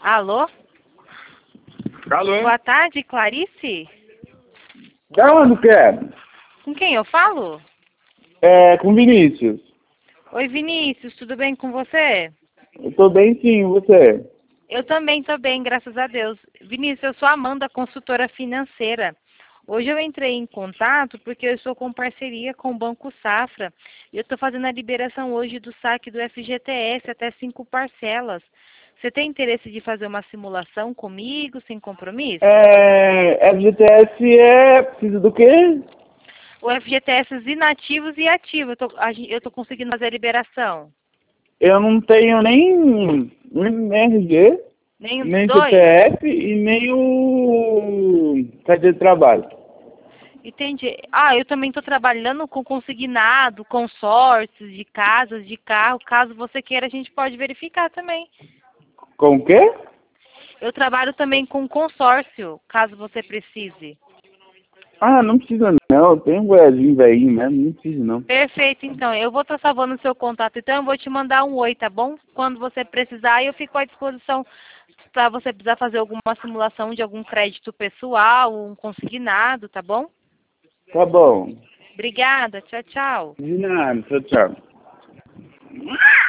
Alô? Alô? Boa tarde, Clarice? Da onde que é? Com quem eu falo? É, com Vinícius. Oi, Vinícius, tudo bem com você? Eu tô bem sim, você? Eu também estou bem, graças a Deus. Vinícius, eu sou a Amanda, consultora financeira. Hoje eu entrei em contato porque eu estou com parceria com o Banco Safra e eu estou fazendo a liberação hoje do saque do FGTS até 5 parcelas. Você tem interesse de fazer uma simulação comigo, sem compromisso? FGTS precisa do quê? O FGTS inativos e ativos, eu tô conseguindo fazer a liberação. Eu não tenho nem RG, Nem os nem dois? CPF e nem o carteira de trabalho. Entendi. Ah, eu também estou trabalhando com consignado, consórcios de casas, de carro. Caso você queira, a gente pode verificar também. Com o quê? Eu trabalho também com consórcio, caso você precise. Ah, não precisa não, eu tenho um goiazinho velhinho mesmo, não precisa não. Perfeito, então. Eu vou estar salvando o seu contato, então eu vou te mandar um oi, tá bom? Quando você precisar, eu fico à disposição para você precisar fazer alguma simulação de algum crédito pessoal, um consignado, tá bom? Tá bom. Obrigada, tchau, tchau. De nada, tchau, tchau.